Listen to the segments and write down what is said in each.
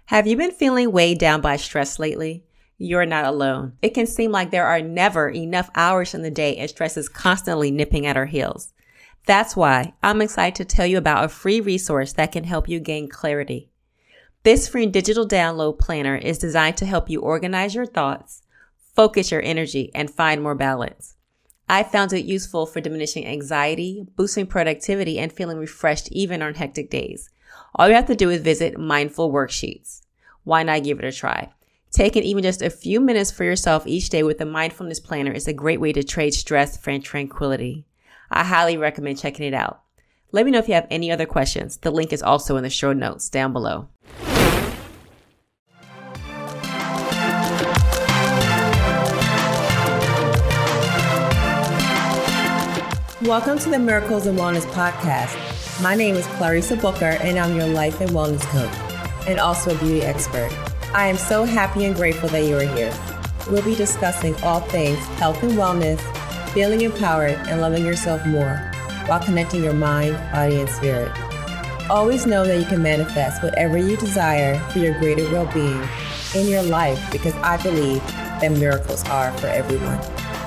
Have you been feeling weighed down by stress lately? You're not alone. It can seem like there are never enough hours in the day and stress is constantly nipping at our heels. That's why I'm excited to tell you about a free resource that can help you gain clarity. This free digital download planner is designed to help you organize your thoughts, focus your energy, and find more balance. I found it useful for diminishing anxiety, boosting productivity, and feeling refreshed even on hectic days. All you have to do is visit Mindful Worksheets. Why not give it a try? Taking even just a few minutes for yourself each day with the mindfulness planner is a great way to trade stress for tranquility. I highly recommend checking it out. Let me know if you have any other questions. The link is also in the show notes down below. Welcome to the Miracles in Wellness podcast. My name is Clarissa Booker, and I'm your life and wellness coach, and also a beauty expert. I am so happy and grateful that you are here. We'll be discussing all things health and wellness, feeling empowered, and loving yourself more, while connecting your mind, body, and spirit. Always know that you can manifest whatever you desire for your greater well-being in your life, because I believe that miracles are for everyone.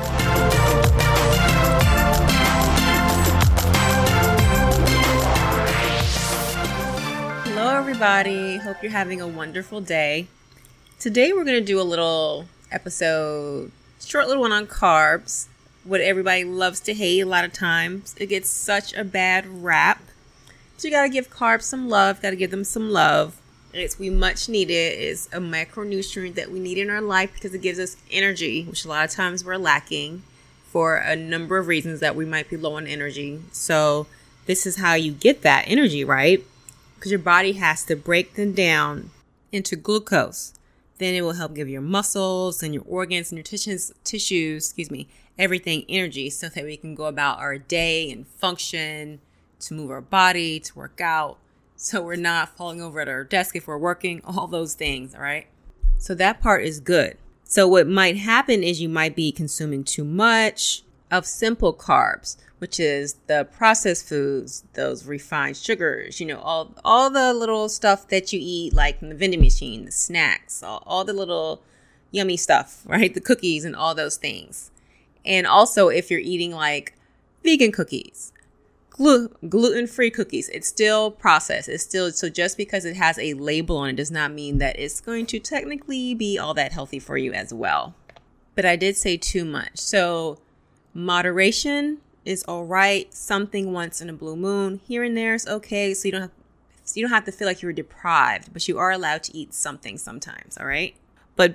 Hello everybody, hope you're having a wonderful day. Today we're going to do a little episode, short little one on carbs, what everybody loves to hate a lot of times. It gets such a bad rap. So you got to give carbs some love, got to give them some love. We much need it. It's a macronutrient that we need in our life because it gives us energy, which a lot of times we're lacking for a number of reasons that we might be low on energy. So this is how you get that energy, right? Because your body has to break them down into glucose. Then it will help give your muscles and your organs and your tissues, everything energy so that we can go about our day and function, to move our body, to work out, so we're not falling over at our desk if we're working, all those things, all right? So that part is good. So what might happen is you might be consuming too much of simple carbs, which is the processed foods, those refined sugars, all the little stuff that you eat, like from the vending machine, the snacks, all the little yummy stuff, right? The cookies and all those things. And also if you're eating like vegan cookies, gluten-free cookies, it's still processed. So just because it has a label on it does not mean that it's going to technically be all that healthy for you as well. But I did say too much. So moderation is all right. Something once in a blue moon here and there is okay. So you don't have to feel like you're deprived, but you are allowed to eat something sometimes. All right. But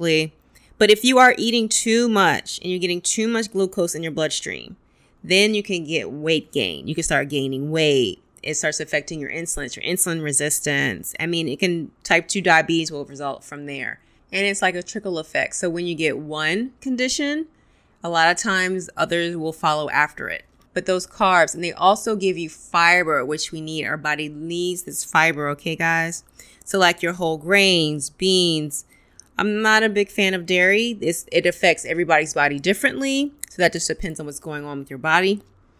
if you are eating too much and you're getting too much glucose in your bloodstream, then you can get weight gain. You can start gaining weight. It starts affecting your insulin resistance. Type 2 diabetes will result from there. And it's like a trickle effect. So when you get one condition, a lot of times others will follow after it. But those carbs, and they also give you fiber, which we need. Our body needs this fiber, okay, guys? So like your whole grains, beans. I'm not a big fan of dairy. It affects everybody's body differently. So that just depends on what's going on with your body.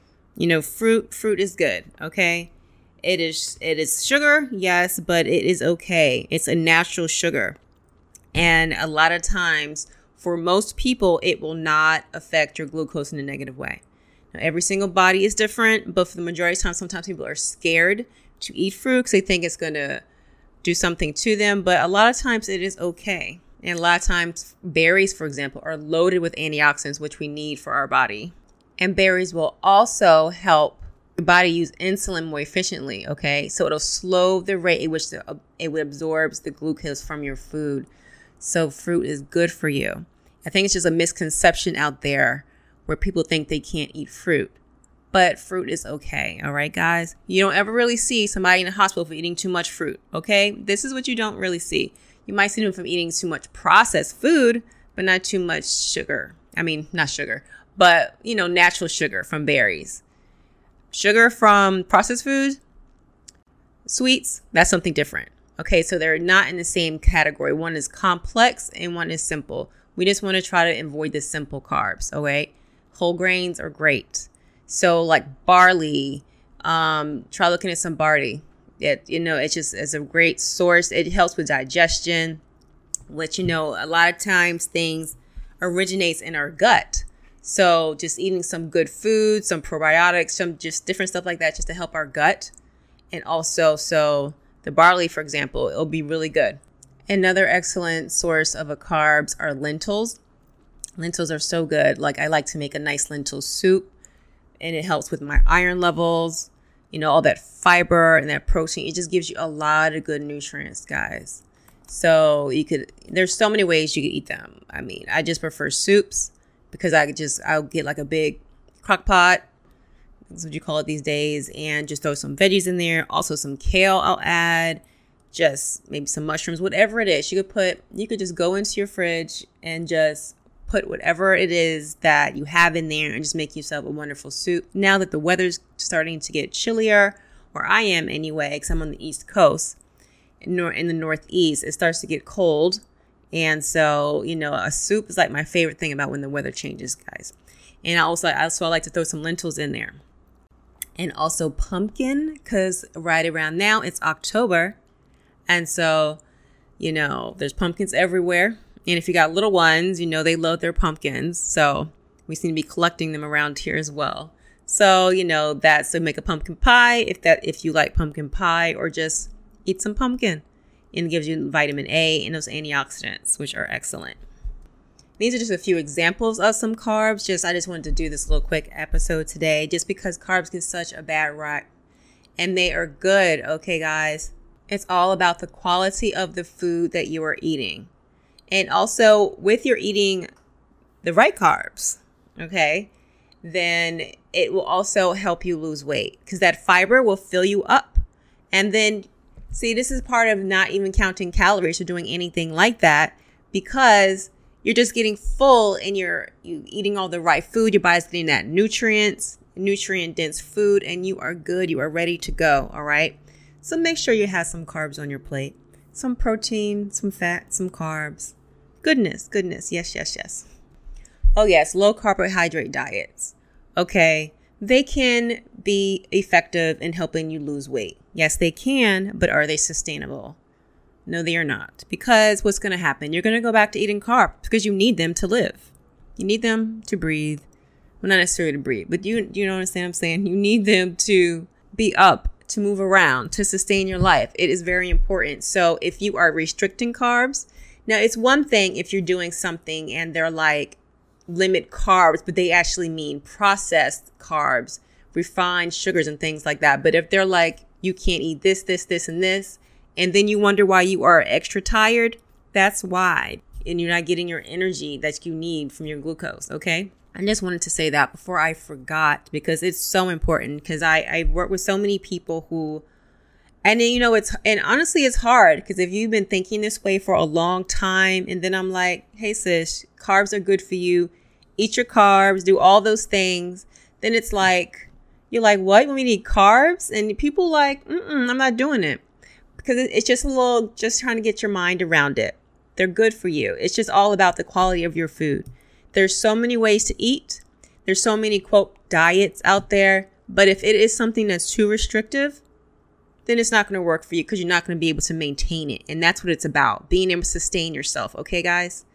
Fruit is good, okay? It is sugar, yes, but it is okay. It's a natural sugar. And a lot of times, for most people, it will not affect your glucose in a negative way. Now, every single body is different, but for the majority of the time, sometimes people are scared to eat fruit because they think it's going to do something to them. But a lot of times it is okay. And a lot of times berries, for example, are loaded with antioxidants, which we need for our body. And berries will also help your body use insulin more efficiently, okay? So it'll slow the rate at which it absorbs the glucose from your food. So fruit is good for you. I think it's just a misconception out there where people think they can't eat fruit. But fruit is okay, all right, guys? You don't ever really see somebody in the hospital for eating too much fruit, okay? This is what you don't really see. You might see them from eating too much processed food, but not too much sugar. Not sugar, but, natural sugar from berries. Sugar from processed food, sweets, that's something different. Okay, so they're not in the same category. One is complex and one is simple. We just want to try to avoid the simple carbs, okay? Whole grains are great. So like barley, try looking at some barley. It's a great source. It helps with digestion, which, a lot of times things originates in our gut. So just eating some good food, some probiotics, some just different stuff like that, just to help our gut. And also, so the barley, for example, it'll be really good. Another excellent source of carbs are lentils. Lentils are so good. Like, I like to make a nice lentil soup, and it helps with my iron levels, all that fiber and that protein. It just gives you a lot of good nutrients, guys. So there's so many ways you could eat them. I mean, I just prefer soups because I'll get like a big crock pot. That's what you call it these days. And just throw some veggies in there. Also some kale I'll add. Just maybe some mushrooms, whatever it is. You could just go into your fridge and just put whatever it is that you have in there and just make yourself a wonderful soup. Now that the weather's starting to get chillier, where I am anyway, because I'm on the East Coast, in the Northeast, it starts to get cold. And so, a soup is like my favorite thing about when the weather changes, guys. And I like to throw some lentils in there. And also pumpkin, because right around now it's October. And so, there's pumpkins everywhere. And if you got little ones, they love their pumpkins. So we seem to be collecting them around here as well. So, that's to make a pumpkin pie if you like pumpkin pie, or just eat some pumpkin. And it gives you vitamin A and those antioxidants, which are excellent. These are just a few examples of some carbs. I just wanted to do this little quick episode today, just because carbs get such a bad rap. And they are good, okay, guys? It's all about the quality of the food that you are eating. And also, with your eating the right carbs, okay, then it will also help you lose weight, because that fiber will fill you up. And then, see, this is part of not even counting calories or doing anything like that, because you're just getting full and you eating all the right food. Your body's getting that nutrient-dense food, and you are good. You are ready to go, all right? So make sure you have some carbs on your plate. Some protein, some fat, some carbs. Goodness. Yes. Oh, yes. Low carbohydrate diets. Okay. They can be effective in helping you lose weight. Yes, they can, but are they sustainable? No, they are not. Because what's going to happen? You're going to go back to eating carbs because you need them to live. You need them to breathe. Well, not necessarily to breathe, but you know what I'm saying? You need them to be up, to move around, to sustain your life. It is very important. So if you are restricting carbs, now it's one thing if you're doing something and they're like limit carbs, but they actually mean processed carbs, refined sugars and things like that. But if they're like, you can't eat this, and this, and then you wonder why you are extra tired, that's why. And you're not getting your energy that you need from your glucose, okay? I just wanted to say that before I forgot, because it's so important, because I work with so many people who, and honestly, it's hard, because if you've been thinking this way for a long time, and then I'm like, hey sis, carbs are good for you. Eat your carbs, do all those things. Then it's like, you're like, what? We need carbs? And people like, I'm not doing it, because it's just trying to get your mind around it. They're good for you. It's just all about the quality of your food. There's so many ways to eat. There's so many, quote, diets out there. But if it is something that's too restrictive, then it's not going to work for you, because you're not going to be able to maintain it. And that's what it's about, being able to sustain yourself. Okay, guys?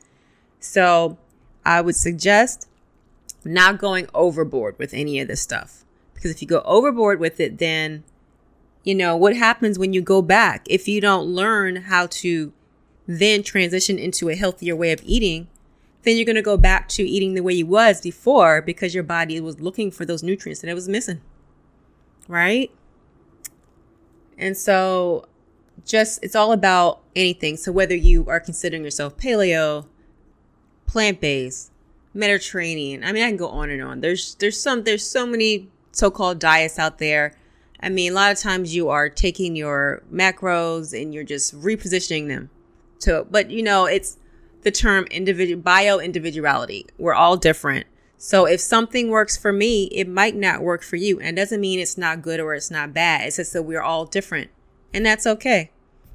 So I would suggest not going overboard with any of this stuff. Because if you go overboard with it, then, what happens when you go back? If you don't learn how to then transition into a healthier way of eating, then you're going to go back to eating the way you was before, because your body was looking for those nutrients that it was missing. Right? And so it's all about anything. So whether you are considering yourself paleo, plant-based, Mediterranean, I can go on and on. There's so many so-called diets out there. A lot of times you are taking your macros and you're just repositioning them but it's the term bio-individuality. We're all different. So if something works for me, it might not work for you. And it doesn't mean it's not good or it's not bad. It's just that we're all different. And that's okay.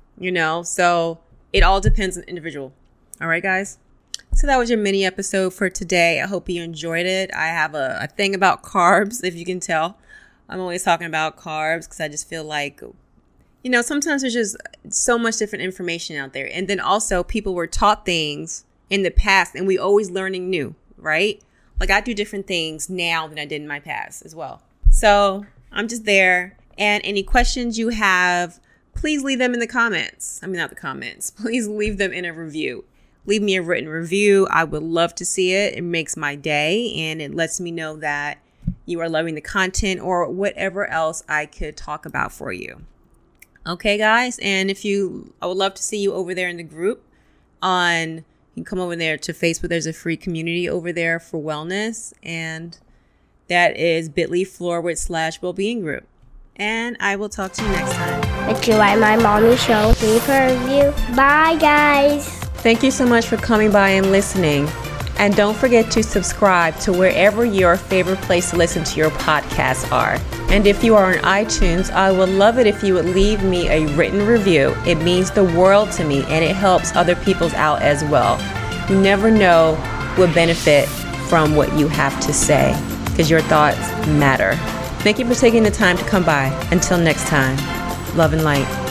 So it all depends on the individual. All right, guys. So that was your mini episode for today. I hope you enjoyed it. I have a thing about carbs, if you can tell. I'm always talking about carbs because I just feel like, sometimes there's just so much different information out there. And then also people were taught things in the past and we always learning new, right? Like I do different things now than I did in my past as well. So I'm just there. And any questions you have, please leave them in the comments. I mean, not the comments. Please leave them in a review. Leave me a written review. I would love to see it. It makes my day and it lets me know that you are loving the content or whatever else I could talk about for you. Okay, guys. And I would love to see you over there in the group you can come over there to Facebook. There's a free community over there for wellness. And that is bit.ly/wellbeing group. And I will talk to you next time. If you like my mommy show, leave a review. Bye, guys. Thank you so much for coming by and listening. And don't forget to subscribe to wherever your favorite place to listen to your podcasts are. And if you are on iTunes, I would love it if you would leave me a written review. It means the world to me and it helps other people's out as well. You never know who would benefit from what you have to say because your thoughts matter. Thank you for taking the time to come by. Until next time, love and light.